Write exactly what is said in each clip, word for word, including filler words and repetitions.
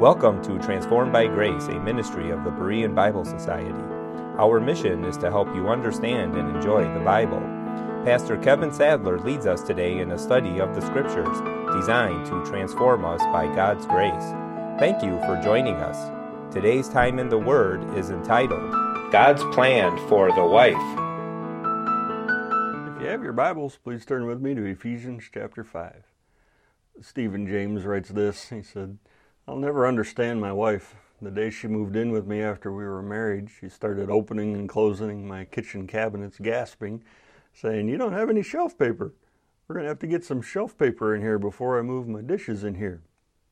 Welcome to Transformed by Grace, a ministry of the Berean Bible Society. Our mission is to help you understand and enjoy the Bible. Pastor Kevin Sadler leads us today in a study of the Scriptures, designed to transform us by God's grace. Thank you for joining us. Today's time in the Word is entitled, God's Plan for the Wife. If you have your Bibles, please turn with me to Ephesians chapter five. Stephen James writes this. He said, I'll never understand my wife. The day she moved in with me after we were married, she started opening and closing my kitchen cabinets, gasping, saying, "You don't have any shelf paper. We're going to have to get some shelf paper in here before I move my dishes in here."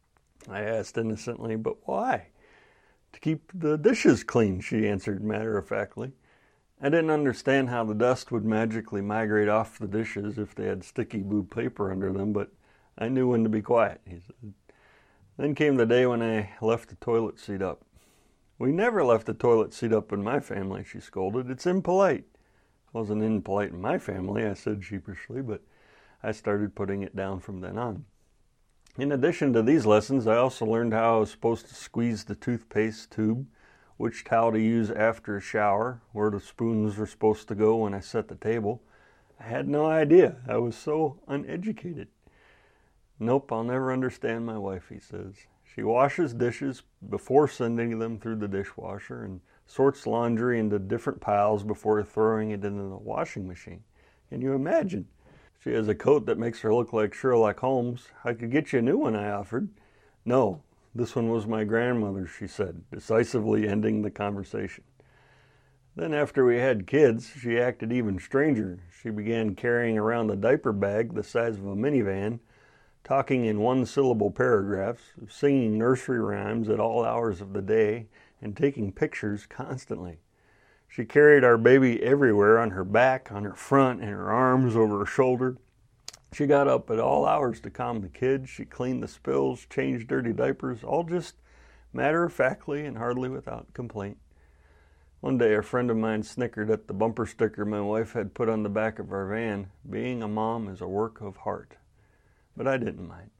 I asked innocently, "But why?" "To keep the dishes clean," she answered matter-of-factly. I didn't understand how the dust would magically migrate off the dishes if they had sticky blue paper under them, but I knew when to be quiet, he said. Then came the day when I left the toilet seat up. "We never left the toilet seat up in my family," she scolded. "It's impolite." "It wasn't impolite in my family," I said sheepishly, but I started putting it down from then on. In addition to these lessons, I also learned how I was supposed to squeeze the toothpaste tube, which towel to use after a shower, where the spoons were supposed to go when I set the table. I had no idea. I was so uneducated. "Nope, I'll never understand my wife," he says. "She washes dishes before sending them through the dishwasher and sorts laundry into different piles before throwing it into the washing machine. Can you imagine? She has a coat that makes her look like Sherlock Holmes. I could get you a new one," I offered. "No, this one was my grandmother's," she said, decisively ending the conversation. Then after we had kids, she acted even stranger. She began carrying around a diaper bag the size of a minivan, talking in one-syllable paragraphs, singing nursery rhymes at all hours of the day, and taking pictures constantly. She carried our baby everywhere, on her back, on her front, in her arms, over her shoulder. She got up at all hours to calm the kids. She cleaned the spills, changed dirty diapers, all just matter-of-factly and hardly without complaint. One day a friend of mine snickered at the bumper sticker my wife had put on the back of our van, "Being a mom is a work of heart." But I didn't mind.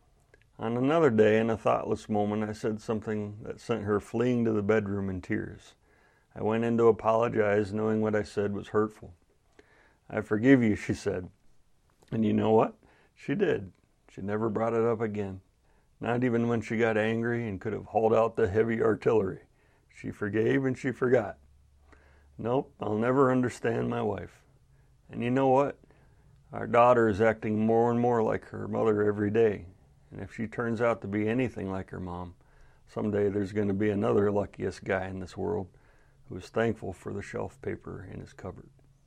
On another day, in a thoughtless moment, I said something that sent her fleeing to the bedroom in tears. I went in to apologize, knowing what I said was hurtful. "I forgive you," she said. And you know what? She did. She never brought it up again. Not even when she got angry and could have hauled out the heavy artillery. She forgave and she forgot. Nope, I'll never understand my wife. And you know what? Our daughter is acting more and more like her mother every day. And if she turns out to be anything like her mom, someday there's going to be another luckiest guy in this world who is thankful for the shelf paper in his cupboard.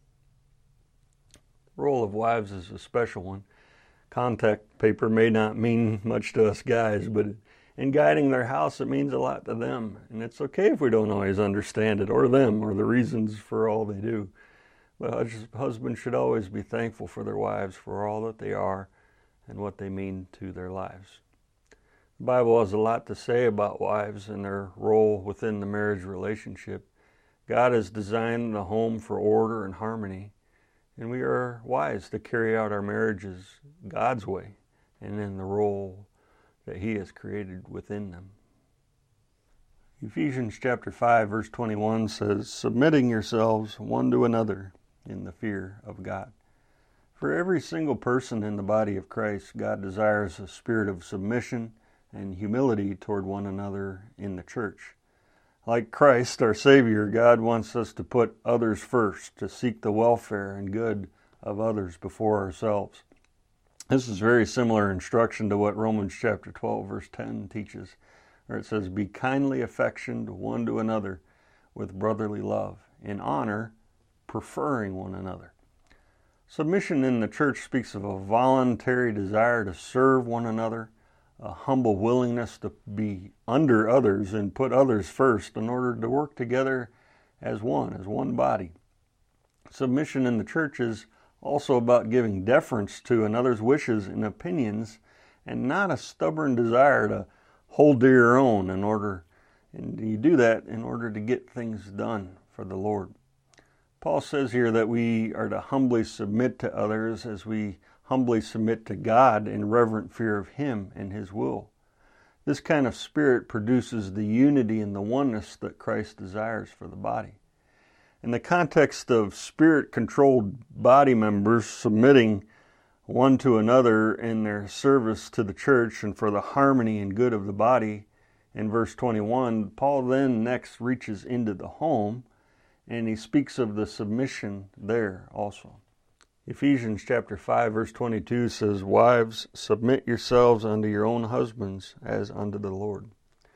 The role of wives is a special one. Contact paper may not mean much to us guys, but in guiding their house, it means a lot to them. And it's okay if we don't always understand it, or them, or the reasons for all they do. But husbands should always be thankful for their wives for all that they are and what they mean to their lives. The Bible has a lot to say about wives and their role within the marriage relationship. God has designed the home for order and harmony, and we are wise to carry out our marriages God's way and in the role that He has created within them. Ephesians chapter five, verse twenty-one says, "Submitting yourselves one to another in the fear of God." For every single person in the body of Christ, God desires a spirit of submission and humility toward one another in the church. Like Christ, our Savior, God wants us to put others first, to seek the welfare and good of others before ourselves. This is very similar instruction to what Romans chapter twelve, verse ten teaches, where it says, "Be kindly affectioned one to another with brotherly love, in honor, preferring one another." Submission in the church speaks of a voluntary desire to serve one another, a humble willingness to be under others and put others first in order to work together as one, as one body. Submission in the church is also about giving deference to another's wishes and opinions, and not a stubborn desire to hold to your own in order, and you do that in order to get things done for the Lord. Paul says here that we are to humbly submit to others as we humbly submit to God in reverent fear of Him and His will. This kind of spirit produces the unity and the oneness that Christ desires for the body. In the context of spirit-controlled body members submitting one to another in their service to the church and for the harmony and good of the body, in verse twenty-one, Paul then next reaches into the home, and he speaks of the submission there also. Ephesians chapter five, verse twenty-two says, "Wives, submit yourselves unto your own husbands as unto the Lord."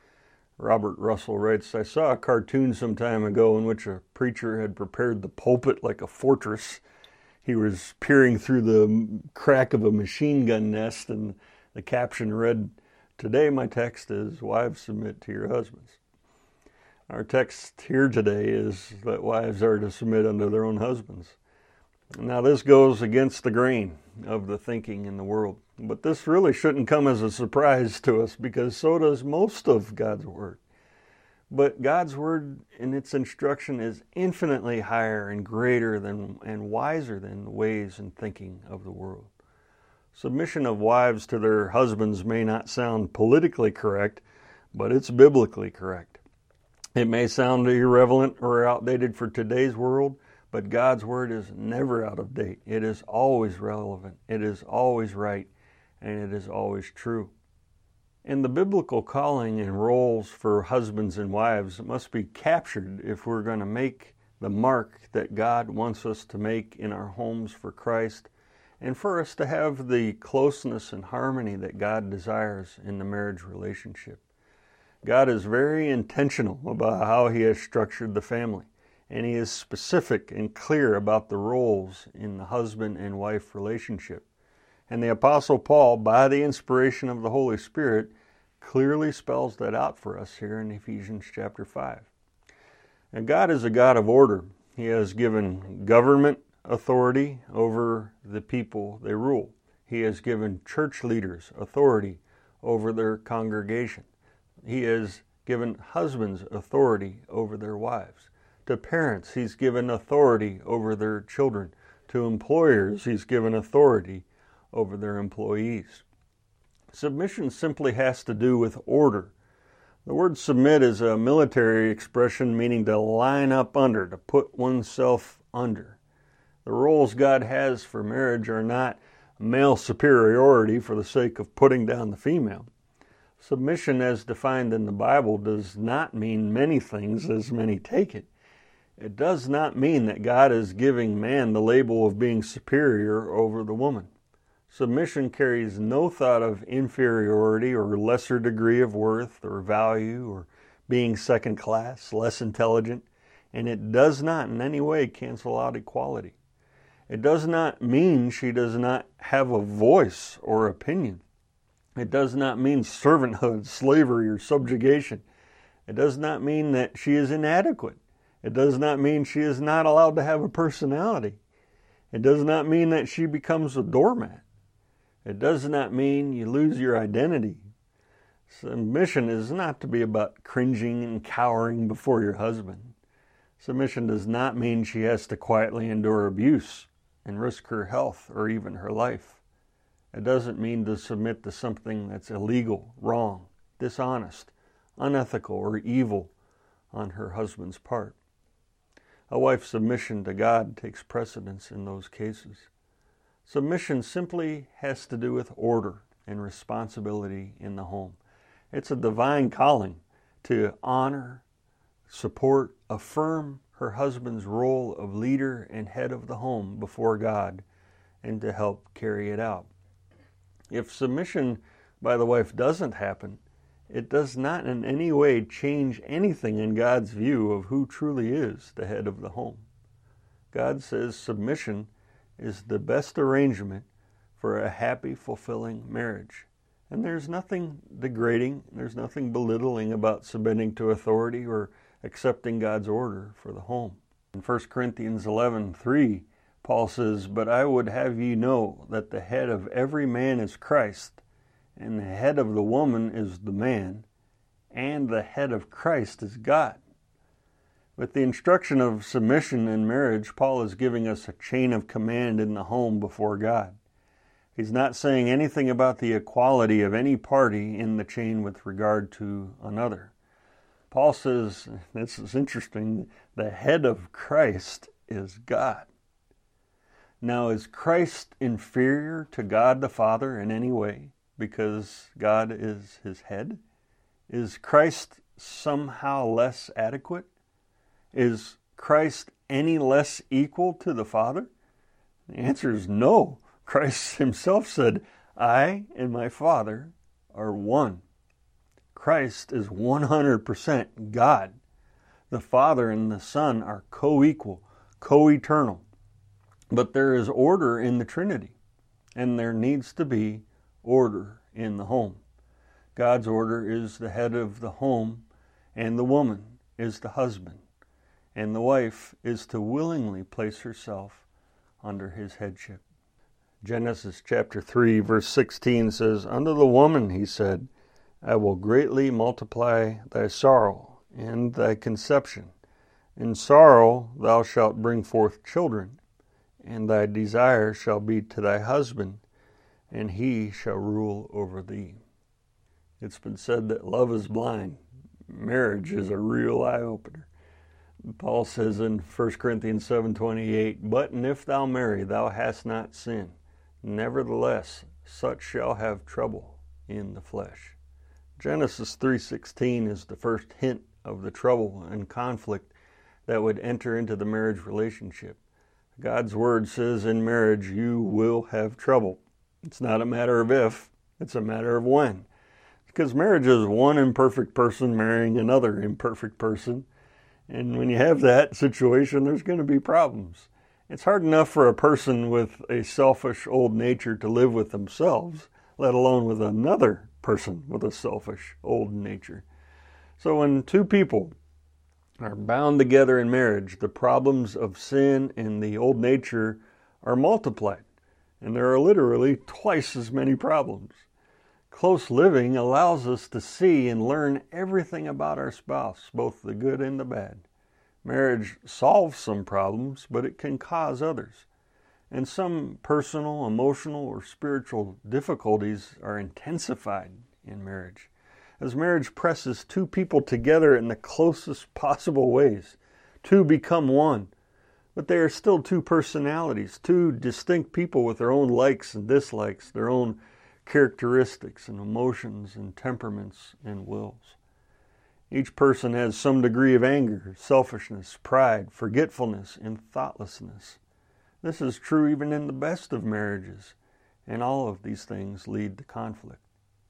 Robert Russell writes, "I saw a cartoon some time ago in which a preacher had prepared the pulpit like a fortress. He was peering through the crack of a machine gun nest, and the caption read, 'Today my text is, wives, submit to your husbands.'" Our text here today is that wives are to submit unto their own husbands. Now this goes against the grain of the thinking in the world, but this really shouldn't come as a surprise to us because so does most of God's Word. But God's Word in its instruction is infinitely higher and greater than and wiser than the ways and thinking of the world. Submission of wives to their husbands may not sound politically correct, but it's biblically correct. It may sound irrelevant or outdated for today's world, but God's Word is never out of date. It is always relevant. It is always right, and it is always true. And the biblical calling and roles for husbands and wives must be captured if we're going to make the mark that God wants us to make in our homes for Christ, and for us to have the closeness and harmony that God desires in the marriage relationship. God is very intentional about how He has structured the family, and He is specific and clear about the roles in the husband and wife relationship. And the Apostle Paul, by the inspiration of the Holy Spirit, clearly spells that out for us here in Ephesians chapter five. And God is a God of order. He has given government authority over the people they rule. He has given church leaders authority over their congregation. He has given husbands authority over their wives. To parents, He's given authority over their children. To employers, He's given authority over their employees. Submission simply has to do with order. The word submit is a military expression meaning to line up under, to put oneself under. The roles God has for marriage are not male superiority for the sake of putting down the female. Submission as defined in the Bible does not mean many things as many take it. It does not mean that God is giving man the label of being superior over the woman. Submission carries no thought of inferiority or lesser degree of worth or value or being second class, less intelligent, and it does not in any way cancel out equality. It does not mean she does not have a voice or opinion. It does not mean servanthood, slavery, or subjugation. It does not mean that she is inadequate. It does not mean she is not allowed to have a personality. It does not mean that she becomes a doormat. It does not mean you lose your identity. Submission is not to be about cringing and cowering before your husband. Submission does not mean she has to quietly endure abuse and risk her health or even her life. It doesn't mean to submit to something that's illegal, wrong, dishonest, unethical, or evil on her husband's part. A wife's submission to God takes precedence in those cases. Submission simply has to do with order and responsibility in the home. It's a divine calling to honor, support, affirm her husband's role of leader and head of the home before God, and to help carry it out. If submission by the wife doesn't happen, it does not in any way change anything in God's view of who truly is the head of the home. God says submission is the best arrangement for a happy, fulfilling marriage. And there's nothing degrading, there's nothing belittling about submitting to authority or accepting God's order for the home. In First Corinthians eleven three, Paul says, "But I would have ye know that the head of every man is Christ, and the head of the woman is the man, and the head of Christ is God." With the instruction of submission in marriage, Paul is giving us a chain of command in the home before God. He's not saying anything about the equality of any party in the chain with regard to another. Paul says, this is interesting, the head of Christ is God. Now, is Christ inferior to God the Father in any way because God is his head? Is Christ somehow less adequate? Is Christ any less equal to the Father? The answer is no. Christ himself said, I and my Father are one. Christ is one hundred percent God. The Father and the Son are co-equal, co-eternal. But there is order in the Trinity, and there needs to be order in the home. God's order is the head of the home, and the woman is the husband, and the wife is to willingly place herself under his headship. Genesis chapter three, verse sixteen says, Unto the woman he said, I will greatly multiply thy sorrow and thy conception. In sorrow thou shalt bring forth children, and thy desire shall be to thy husband, and he shall rule over thee. It's been said that love is blind. Marriage is a real eye-opener. Paul says in First Corinthians seven twenty-eight, But and if thou marry, thou hast not sinned. Nevertheless, such shall have trouble in the flesh. Genesis three sixteen is the first hint of the trouble and conflict that would enter into the marriage relationship. God's word says in marriage, you will have trouble. It's not a matter of if, it's a matter of when. Because marriage is one imperfect person marrying another imperfect person. And when you have that situation, there's going to be problems. It's hard enough for a person with a selfish old nature to live with themselves, let alone with another person with a selfish old nature. So when two people are bound together in marriage, the problems of sin and the old nature are multiplied. And there are literally twice as many problems. Close living allows us to see and learn everything about our spouse, both the good and the bad. Marriage solves some problems, but it can cause others. And some personal, emotional, or spiritual difficulties are intensified in marriage. As marriage presses two people together in the closest possible ways, two become one. But they are still two personalities, two distinct people with their own likes and dislikes, their own characteristics and emotions and temperaments and wills. Each person has some degree of anger, selfishness, pride, forgetfulness, and thoughtlessness. This is true even in the best of marriages, and all of these things lead to conflict.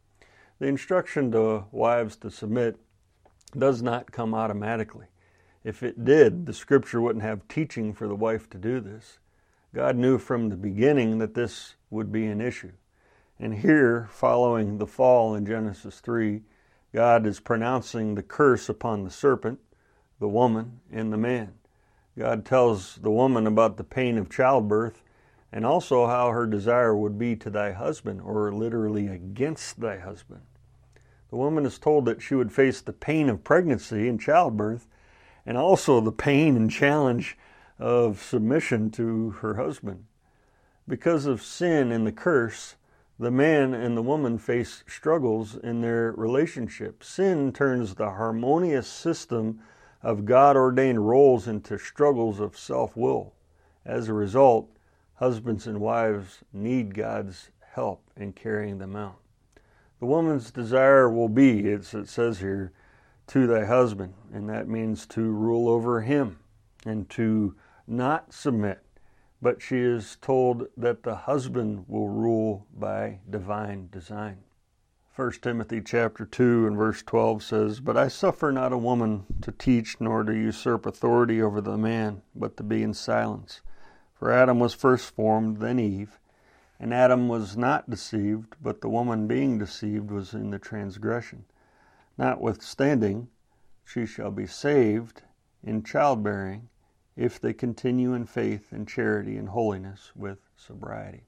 The instruction to wives to submit does not come automatically. If it did, the Scripture wouldn't have teaching for the wife to do this. God knew from the beginning that this would be an issue. And here, following the fall in Genesis three, God is pronouncing the curse upon the serpent, the woman, and the man. God tells the woman about the pain of childbirth and also how her desire would be to thy husband, or literally against thy husband. The woman is told that she would face the pain of pregnancy and childbirth, and also the pain and challenge of submission to her husband. Because of sin and the curse, the man and the woman face struggles in their relationship. Sin turns the harmonious system of God-ordained roles into struggles of self-will. As a result, husbands and wives need God's help in carrying them out. The woman's desire will be, as it says here, to thy husband, and that means to rule over him and to not submit. But she is told that the husband will rule by divine design. First Timothy chapter two and verse twelve says, But I suffer not a woman to teach nor to usurp authority over the man, but to be in silence. For Adam was first formed, then Eve. And Adam was not deceived, but the woman being deceived was in the transgression. Notwithstanding, she shall be saved in childbearing, if they continue in faith and charity and holiness with sobriety.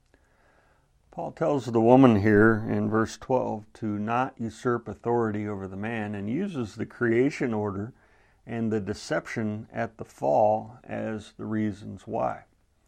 Paul tells the woman here in verse twelve to not usurp authority over the man, and uses the creation order and the deception at the fall as the reasons why.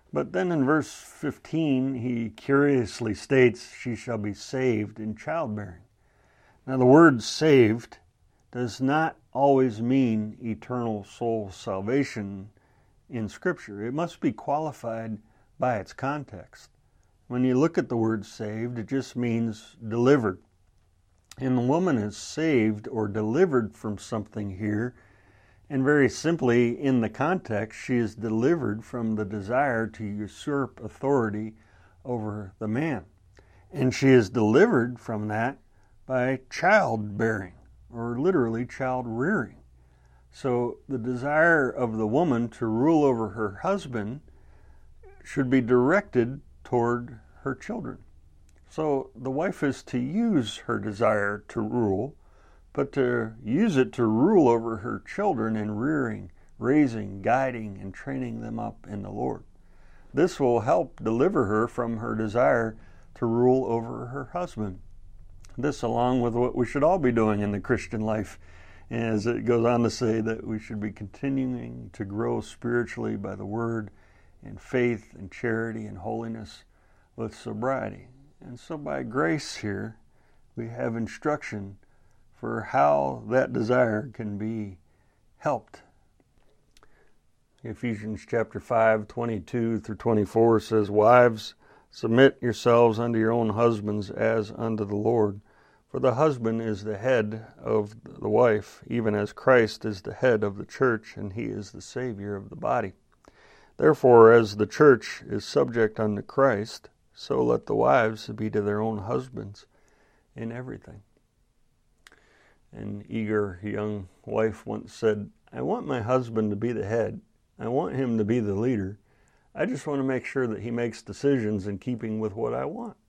But then in verse fifteen, he curiously states, she shall be saved in childbearing. Now the word saved does not always mean eternal soul salvation in Scripture. It must be qualified by its context. When you look at the word saved, it just means delivered. And the woman is saved or delivered from something here. And very simply, in the context, she is delivered from the desire to usurp authority over the man. And she is delivered from that by childbearing, or literally child rearing. So the desire of the woman to rule over her husband should be directed toward her children. So the wife is to use her desire to rule, but to use it to rule over her children in rearing, raising, guiding, and training them up in the Lord. This will help deliver her from her desire to rule over her husband. This, along with what we should all be doing in the Christian life, as it goes on to say that we should be continuing to grow spiritually by the Word, in faith and charity and holiness with sobriety. And so by grace here, we have instruction for how that desire can be helped. Ephesians chapter five, twenty-two through twenty-four says, Wives, submit yourselves unto your own husbands as unto the Lord. For the husband is the head of the wife, even as Christ is the head of the church, and he is the Savior of the body. Therefore, as the church is subject unto Christ, so let the wives be to their own husbands in everything. An eager young wife once said, I want my husband to be the head. I want him to be the leader. I just want to make sure that he makes decisions in keeping with what I want.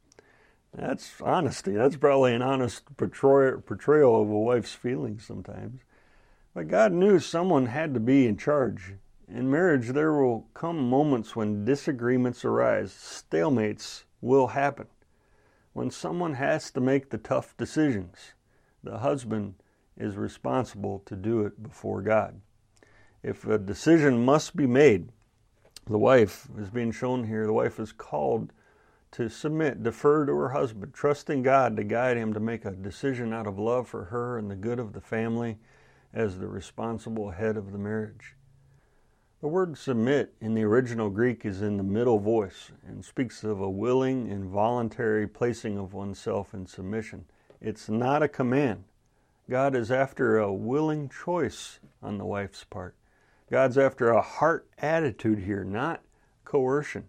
That's honesty. That's probably an honest portrayal of a wife's feelings sometimes. But God knew someone had to be in charge. In marriage, there will come moments when disagreements arise. Stalemates will happen. When someone has to make the tough decisions, the husband is responsible to do it before God. If a decision must be made, the wife is being shown here, the wife is called to submit, defer to her husband, trusting God to guide him to make a decision out of love for her and the good of the family as the responsible head of the marriage. The word submit in the original Greek is in the middle voice and speaks of a willing and voluntary placing of oneself in submission. It's not a command. God is after a willing choice on the wife's part. God's after a heart attitude here, not coercion.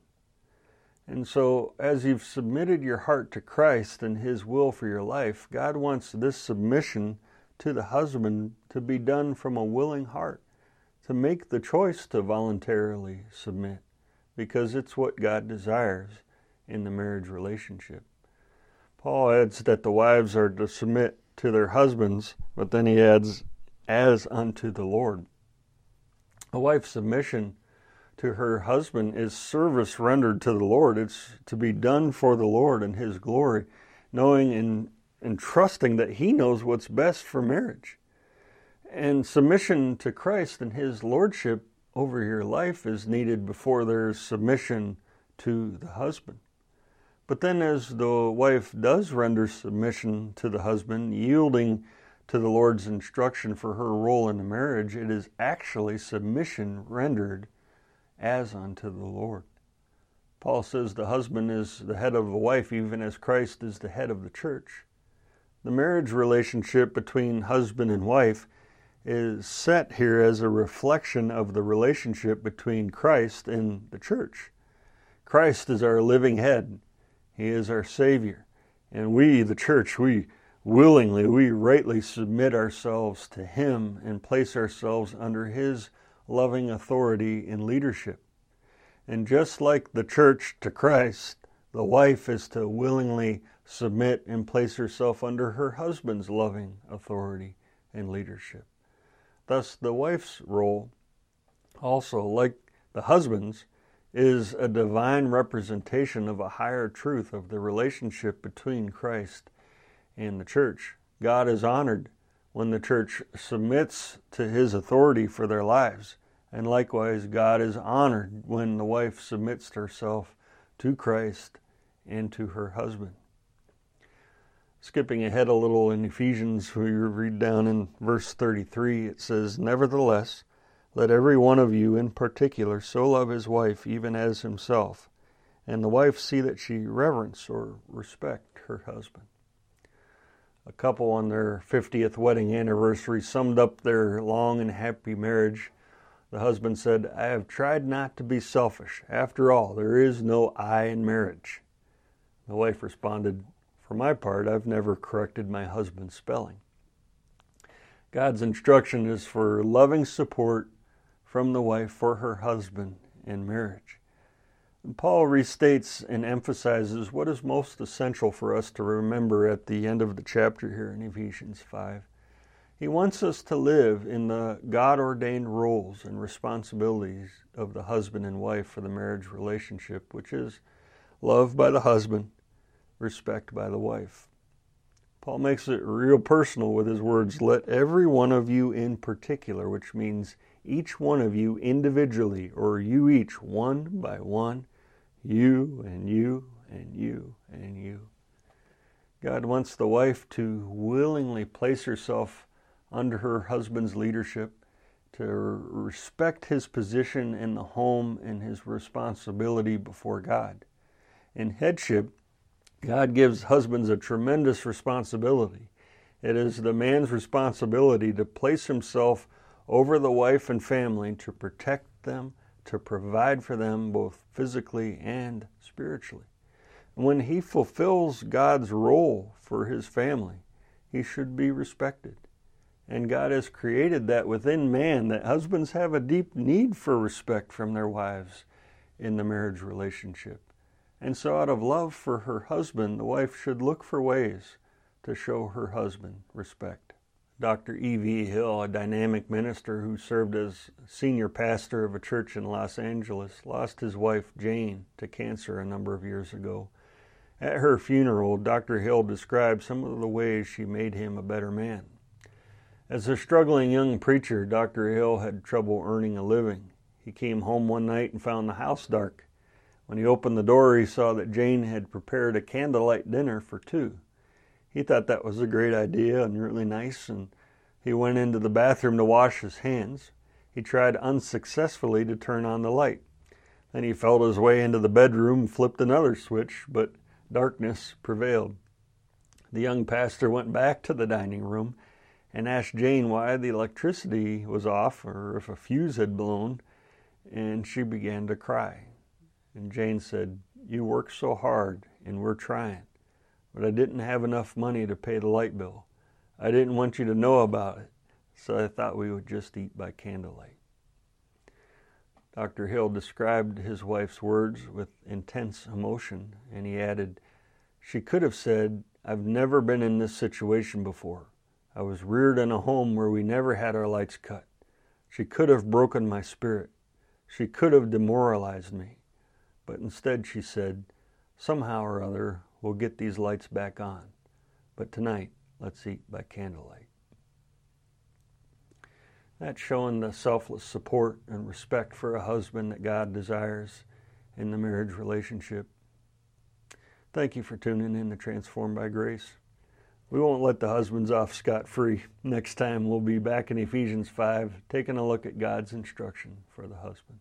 And so, as you've submitted your heart to Christ and His will for your life, God wants this submission to the husband to be done from a willing heart, to make the choice to voluntarily submit, because it's what God desires in the marriage relationship. Paul adds that the wives are to submit to their husbands, but then he adds, as unto the Lord. A wife's submission to her husband is service rendered to the Lord. It's to be done for the Lord and His glory, knowing and, and trusting that He knows what's best for marriage. And submission to Christ and His lordship over your life is needed before there's submission to the husband. But then as the wife does render submission to the husband, yielding to the Lord's instruction for her role in the marriage, it is actually submission rendered as unto the Lord. Paul says the husband is the head of the wife, even as Christ is the head of the church. The marriage relationship between husband and wife is set here as a reflection of the relationship between Christ and the church. Christ is our living head. He is our Savior. And we, the church, we willingly, we rightly submit ourselves to Him and place ourselves under His loving authority and leadership. And just like the church to Christ, the wife is to willingly submit and place herself under her husband's loving authority and leadership. Thus, the wife's role, also like the husband's, is a divine representation of a higher truth of the relationship between Christ and the church. God is honored when the church submits to His authority for their lives, And likewise, God is honored when the wife submits herself to Christ and to her husband. Skipping ahead a little in Ephesians, we read down in verse thirty-three, it says, "Nevertheless, let every one of you in particular so love his wife even as himself, and the wife see that she reverence or respect her husband." A couple on their fiftieth wedding anniversary summed up their long and happy marriage. The husband said, "I have tried not to be selfish. After all, there is no I in marriage." The wife responded, "For my part, I've never corrected my husband's spelling." God's instruction is for loving support from the wife for her husband in marriage. And Paul restates and emphasizes what is most essential for us to remember at the end of the chapter here in Ephesians five. He wants us to live in the God-ordained roles and responsibilities of the husband and wife for the marriage relationship, which is love by the husband, respect by the wife. Paul makes it real personal with his words, "Let every one of you in particular," which means each one of you individually, or you each, one by one, you and you and you and you. God wants the wife to willingly place herself under her husband's leadership, to respect his position in the home and his responsibility before God. In headship, God gives husbands a tremendous responsibility. It is the man's responsibility to place himself over the wife and family, to protect them, to provide for them both physically and spiritually. When he fulfills God's role for his family, he should be respected. And God has created that within man, that husbands have a deep need for respect from their wives in the marriage relationship. And so out of love for her husband, the wife should look for ways to show her husband respect. Doctor E V Hill, a dynamic minister who served as senior pastor of a church in Los Angeles, lost his wife Jane to cancer a number of years ago. At her funeral, Doctor Hill described some of the ways she made him a better man. As a struggling young preacher, Doctor Hill had trouble earning a living. He came home one night and found the house dark. When he opened the door, he saw that Jane had prepared a candlelight dinner for two. He thought that was a great idea and really nice, and he went into the bathroom to wash his hands. He tried unsuccessfully to turn on the light. Then he felt his way into the bedroom, flipped another switch, but darkness prevailed. The young pastor went back to the dining room and asked Jane why the electricity was off or if a fuse had blown, and she began to cry. And Jane said, "You work so hard, and we're trying, but I didn't have enough money to pay the light bill. I didn't want you to know about it, so I thought we would just eat by candlelight." Doctor Hill described his wife's words with intense emotion, and he added, "She could have said, 'I've never been in this situation before. I was reared in a home where we never had our lights cut.' She could have broken my spirit. She could have demoralized me. But instead she said, 'Somehow or other, we'll get these lights back on. But tonight, let's eat by candlelight.'" That's showing the selfless support and respect for a husband that God desires in the marriage relationship. Thank you for tuning in to Transformed by Grace. We won't let the husbands off scot-free. Next time we'll be back in Ephesians five, taking a look at God's instruction for the husband.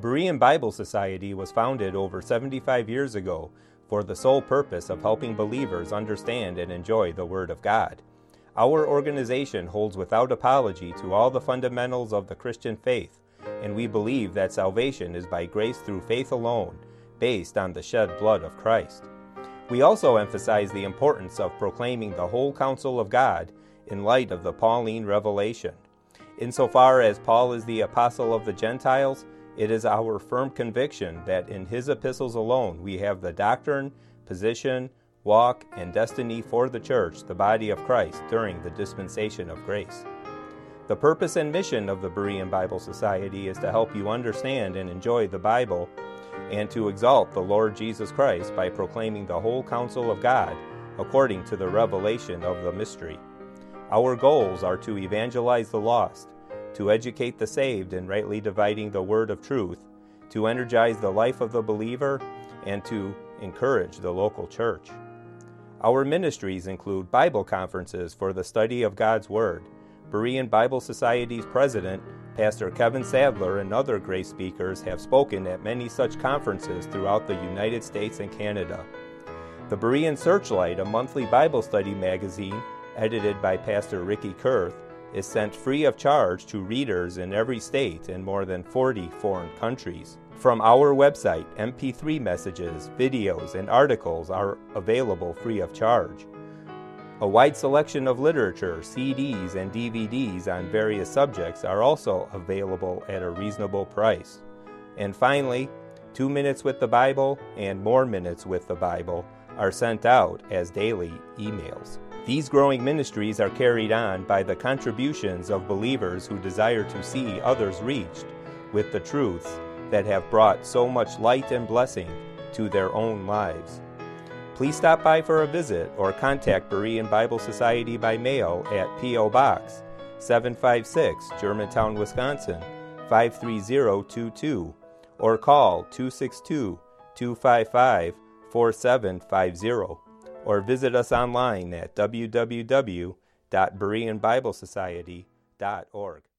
Berean Bible Society was founded over seventy-five years ago for the sole purpose of helping believers understand and enjoy the Word of God. Our organization holds without apology to all the fundamentals of the Christian faith, and we believe that salvation is by grace through faith alone, based on the shed blood of Christ. We also emphasize the importance of proclaiming the whole counsel of God in light of the Pauline revelation. Insofar as Paul is the apostle of the Gentiles, it is our firm conviction that in his epistles alone we have the doctrine, position, walk, and destiny for the church, the body of Christ, during the dispensation of grace. The purpose and mission of the Berean Bible Society is to help you understand and enjoy the Bible and to exalt the Lord Jesus Christ by proclaiming the whole counsel of God according to the revelation of the mystery. Our goals are to evangelize the lost, to educate the saved in rightly dividing the word of truth, to energize the life of the believer, and to encourage the local church. Our ministries include Bible conferences for the study of God's Word. Berean Bible Society's president, Pastor Kevin Sadler, and other grace speakers have spoken at many such conferences throughout the United States and Canada. The Berean Searchlight, a monthly Bible study magazine edited by Pastor Ricky Kurth, is sent free of charge to readers in every state and more than forty foreign countries. From our website, M P three messages, videos, and articles are available free of charge. A wide selection of literature, C Ds, and D V Ds on various subjects are also available at a reasonable price. And finally, Two Minutes with the Bible and More Minutes with the Bible are sent out as daily emails. These growing ministries are carried on by the contributions of believers who desire to see others reached with the truths that have brought so much light and blessing to their own lives. Please stop by for a visit or contact Berean Bible Society by mail at P O Box seven five six, Germantown, Wisconsin five three zero two two, or call two six two, two five five, four seven five zero, or visit us online at w w w dot berean bible society dot org.